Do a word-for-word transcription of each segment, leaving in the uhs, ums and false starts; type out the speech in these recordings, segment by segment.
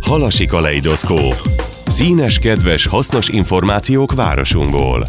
Halasi kaleidoszkóp. Színes, kedves, hasznos információk városunkból.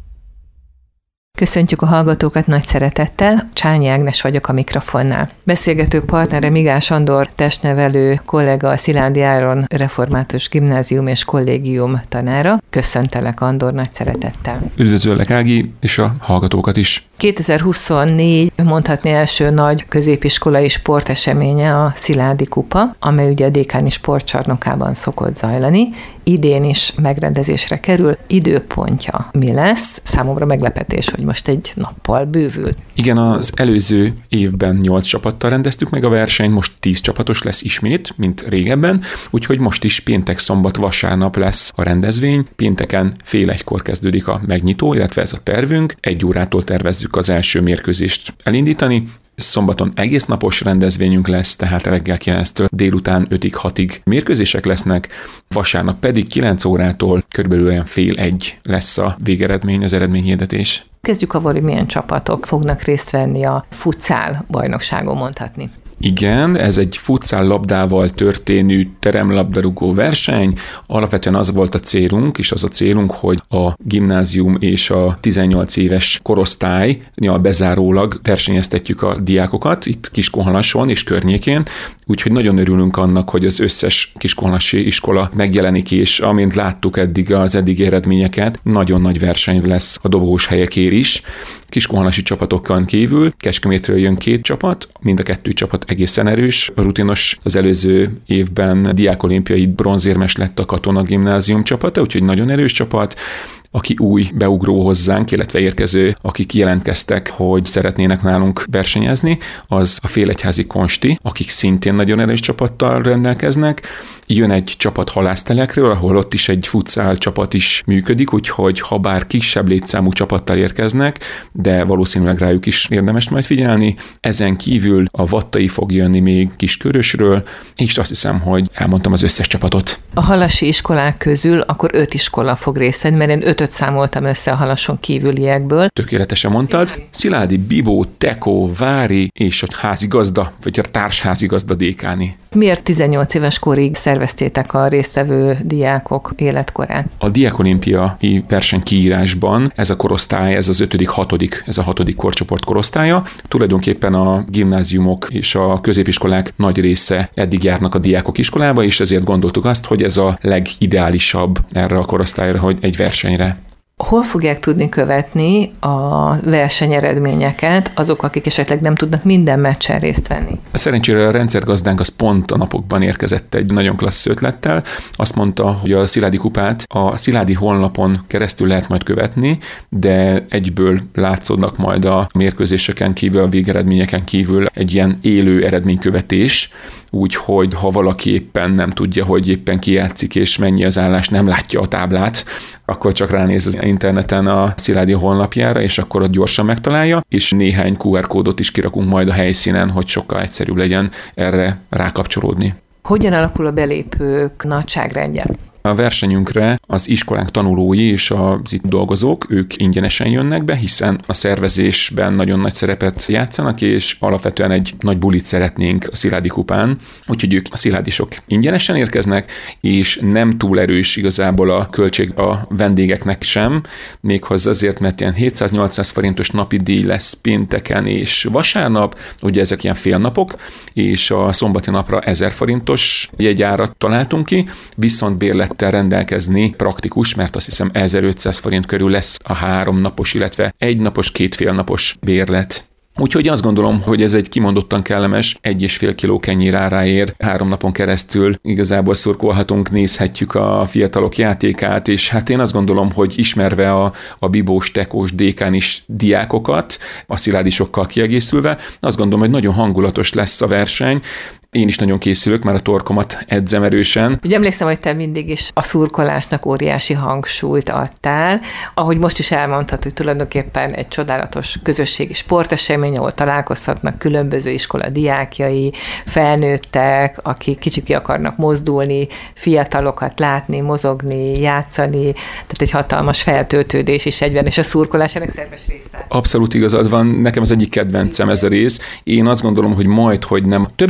Köszöntjük a hallgatókat nagy szeretettel, Csányi Ágnes vagyok a mikrofonnál. Beszélgető partnere Migás Andor testnevelő kollega, a Sziládi Áron Református Gimnázium és Kollégium tanára. Köszöntelek, Andor, nagy szeretettel. Üdvözöllek, Ági, és a hallgatókat is. kétezer-huszonnégy mondhatni első nagy középiskolai sporteseménye a Sziládi Kupa, amely ugye a Dékáni Sportcsarnokában szokott zajlani. Idén is megrendezésre kerül. Időpontja mi lesz? Számomra meglepetés, hogy most egy nappal bővül. Igen, az előző évben nyolc csapattal rendeztük meg a versenyt, most tíz csapatos lesz ismét, mint régebben, úgyhogy most is péntek, szombat, vasárnap lesz a rendezvény. Pénteken fél egykor kezdődik a megnyitó, illetve ez a tervünk. Egy órától tervezzük az első mérkőzést elindítani. Szombaton egész napos rendezvényünk lesz, tehát reggel kilenctől délután ötig hatig mérkőzések lesznek, vasárnap pedig kilenc órától körülbelül olyan fél egy lesz a végeredmény, az eredményhirdetés. Kezdjük avval, hogy milyen csapatok fognak részt venni a futszál bajnokságon, mondhatni. Igen, ez egy futszál labdával történő teremlabdarúgó verseny. Alapvetően az volt a célunk, és az a célunk, hogy a gimnázium és a tizennyolc éves korosztálynyal bezárólag versenyeztetjük a diákokat itt Kiskunhalason és környékén, úgyhogy nagyon örülünk annak, hogy az összes kiskunhalasi iskola megjelenik, és amint láttuk eddig az eddigi eredményeket, nagyon nagy verseny lesz a dobogós helyekért is. Kiskunhalasi csapatokon kívül Kecskemétről jön két csapat, mind a kettő csapat egészen erős, rutinos. Az előző évben diákolimpiai bronzérmes lett a Katona Gimnázium csapata, úgyhogy nagyon erős csapat. Aki új beugró hozzánk, illetve érkező, akik jelentkeztek, hogy szeretnének nálunk versenyezni, az a Félegyházi Konsti, akik szintén nagyon erős csapattal rendelkeznek. Jön egy csapat Halásztelekről, ahol ott is egy futszál csapat is működik, úgyhogy ha bár kisebb létszámú csapattal érkeznek, de valószínűleg rájuk is érdemes majd figyelni. Ezen kívül a Vattai fog jönni még Kiskörösről, és azt hiszem, hogy elmondtam az összes csapatot. A halasi iskolák közül akkor öt iskola fog részt venni, mert én ötöt számoltam össze a halason kívüliekből. Tökéletesen mondtad. Sziládi, Sziládi Bibó, Tekó, Vári és a házigazda, vagy a társházigazda Dékáni. Miért tizennyolc éves korig szerveztétek a résztvevő diákok életkorát? A diákolimpiai verseny kiírásban ez a korosztály, ez az ötödik, hatodik, ez a hatodik korcsoport korosztálya. Tulajdonképpen a gimnáziumok és a középiskolák nagy része eddig járnak a diákok iskolába, és ezért gondoltuk azt, hogy ez a legideálisabb erre a korosztályra, hogy egy versenyre. Hol fogják tudni követni a versenyeredményeket azok, akik esetleg nem tudnak minden meccsen részt venni? Szerencsére a rendszergazdánk az pont a napokban érkezett egy nagyon klassz ötlettel. Azt mondta, hogy a Sziládi Kupát a Sziládi honlapon keresztül lehet majd követni, de egyből látszódnak majd a mérkőzéseken kívül, a végeredményeken kívül egy ilyen élő eredménykövetés, úgyhogy ha valaki éppen nem tudja, hogy éppen ki játszik és mennyi az állás, nem látja a táblát, akkor csak ránéz az interneten a Sziládi honlapjára, és akkor ott gyorsan megtalálja, és néhány kú er kódot is kirakunk majd a helyszínen, hogy sokkal egyszerűbb legyen erre rákapcsolódni. Hogyan alakul a belépők nagyságrendje? A versenyünkre az iskolánk tanulói és az itt dolgozók, ők ingyenesen jönnek be, hiszen a szervezésben nagyon nagy szerepet játszanak, és alapvetően egy nagy bulit szeretnénk a Sziládi Kupán, úgyhogy ők a sziládisok ingyenesen érkeznek, és nem túl erős igazából a költség a vendégeknek sem, méghozzá azért, mert ilyen hétszáz-nyolcszáz forintos napi díj lesz pénteken és vasárnap, ugye ezek ilyen félnapok, és a szombati napra ezer forintos jegyárat találtunk ki, viszont bérlet rendelkezni praktikus, mert azt hiszem ezerötszáz forint körül lesz a három napos, illetve egy napos, két fél napos bérlet. Úgyhogy azt gondolom, hogy ez egy kimondottan kellemes egy és fél kiló kenyér áráért három napon keresztül igazából szurkolhatunk, nézhetjük a fiatalok játékát, és hát én azt gondolom, hogy ismerve a, a bibós, tekós, dékánis diákokat, a sziládisokkal kiegészülve, azt gondolom, hogy nagyon hangulatos lesz a verseny. Én is nagyon készülök, már a torkomat edzem erősen. Ugye emlékszem, hogy te mindig is a szurkolásnak óriási hangsúlyt adtál. Ahogy most is elmondtad, hogy tulajdonképpen egy csodálatos közösségi sportesemény, ahol találkozhatnak különböző iskola diákjai, felnőttek, akik kicsit ki akarnak mozdulni, fiatalokat látni, mozogni, játszani, tehát egy hatalmas feltöltődés is egyben, és a szurkolás ennek szerves része. Abszolút igazad van, nekem az egyik kedvencem ez a rész. Én azt gondolom, hogy majd, hogy nem többen vannak,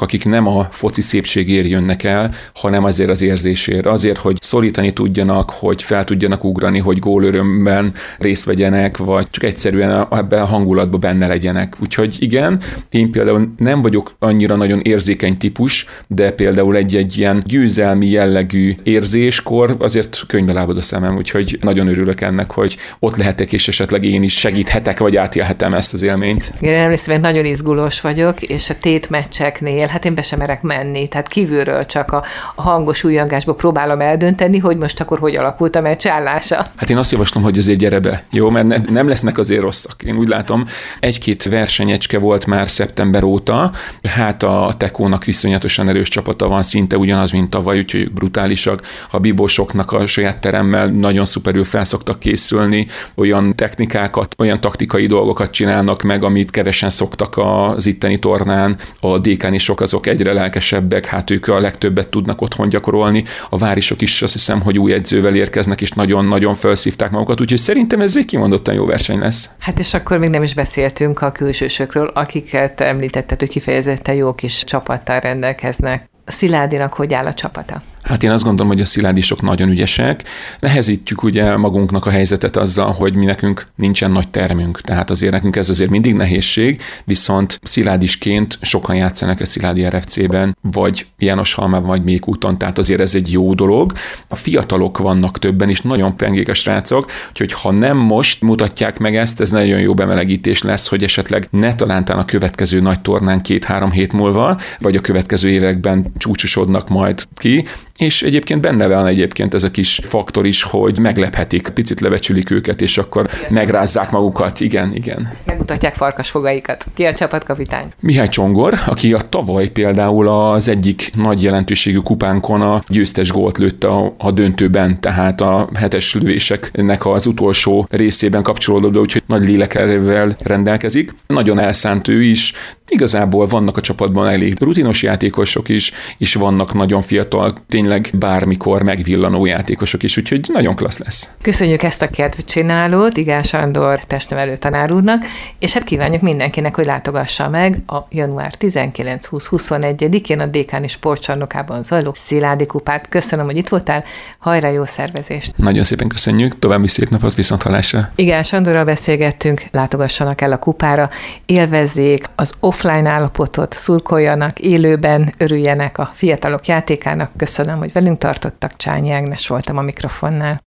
akik nem a foci szépségért jönnek el, hanem azért az érzésért. Azért, hogy szorítani tudjanak, hogy fel tudjanak ugrani, hogy gólörömben részt vegyenek, vagy csak egyszerűen ebben a hangulatban benne legyenek. Úgyhogy igen, én például nem vagyok annyira nagyon érzékeny típus, de például egy-egy ilyen győzelmi jellegű érzéskor azért könyvbe lábad a szemem, úgyhogy nagyon örülök ennek, hogy ott lehetek, és esetleg én is segíthetek, vagy átélhetem ezt az élményt. Én emlékszem, hogy nagyon izgulós vagyok, és a tétmeccseknél, hát én be sem merek menni, tehát kívülről csak a, a hangos újjongásból próbálom eldönteni, hogy most akkor hogy alakult a meccs állása. Hát én azt javaslom, hogy azért gyere be, jó, mert ne, nem lesznek azért rosszak. Én úgy látom, egy-két versenyecske volt már szeptember óta, hát a Tekónak viszonyatosan erős csapata van, szinte ugyanaz, mint tavaly, úgyhogy brutálisak. A bibósoknak a saját teremmel nagyon szuperül felszoktak készülni, olyan technikákat, olyan taktikai dolgokat csinálnak meg, amit kevesen szoktak az itteni tornán. A dékánisok azok egyre lelkesebbek, hát ők a legtöbbet tudnak otthon gyakorolni. A várisok is azt hiszem, hogy új edzővel érkeznek, és nagyon-nagyon felszívták magukat, úgyhogy szerintem ez egy kimondottan jó verseny lesz. Hát és akkor még nem is beszéltünk a külsősökről, akiket említetted, hogy kifejezetten jó kis csapattal rendelkeznek. Sziládinak hogy áll a csapata? Hát én azt gondolom, hogy a sziládisok nagyon ügyesek. Nehezítjük ugye magunknak a helyzetet azzal, hogy mi nekünk nincsen nagy termünk. Tehát azért nekünk ez azért mindig nehézség, viszont sziládisként sokan játszanak a Sziládi er ef cében, vagy Jánoshalmában, vagy Mékúton, tehát azért ez egy jó dolog. A fiatalok vannak többen is, nagyon pengék a srácok, úgyhogy ha nem most mutatják meg ezt, ez nagyon jó bemelegítés lesz, hogy esetleg ne talántán a következő nagy tornán két-három hét múlva, vagy a következő években csúcsosodnak majd ki, és egyébként benne van egyébként ez a kis faktor is, hogy meglephetik, picit lebecsülik őket, és akkor igen, megrázzák magukat. Igen, igen. Megmutatják farkasfogaikat. Ki a csapatkapitány? Mihály Csongor, aki a tavaly például az egyik nagy jelentőségű kupánkon a győztes gólt lőtte a, a döntőben, tehát a hetes lövéseknek az utolsó részében kapcsolódott be, úgyhogy nagy lélekerővel rendelkezik. Nagyon elszánt ő is. Igazából vannak a csapatban elég rutinos játékosok is, és vannak nagyon fiatal, tényleg bármikor megvillanó játékosok is, úgyhogy nagyon klassz lesz. Köszönjük ezt a kedvcsinálót Igán Sándor testnevelő tanár úrnak, és hát kívánjuk mindenkinek, hogy látogassa meg a január tizenkilenc-húsz-huszonegyedikén a Dékáni Sportcsarnokában zajló Sziládi kupát. Köszönöm, hogy itt voltál, hajrá, jó szervezést! Nagyon szépen köszönjük, további szép napot, viszonthallásra! Igán Sándorral beszélgettünk, látogassanak el a kupára, élvezzék az offline állapotot, szurkoljanak, élőben örüljenek a fiatalok játékának. Köszönöm, hogy velünk tartottak. Csányi Ágnes voltam a mikrofonnál.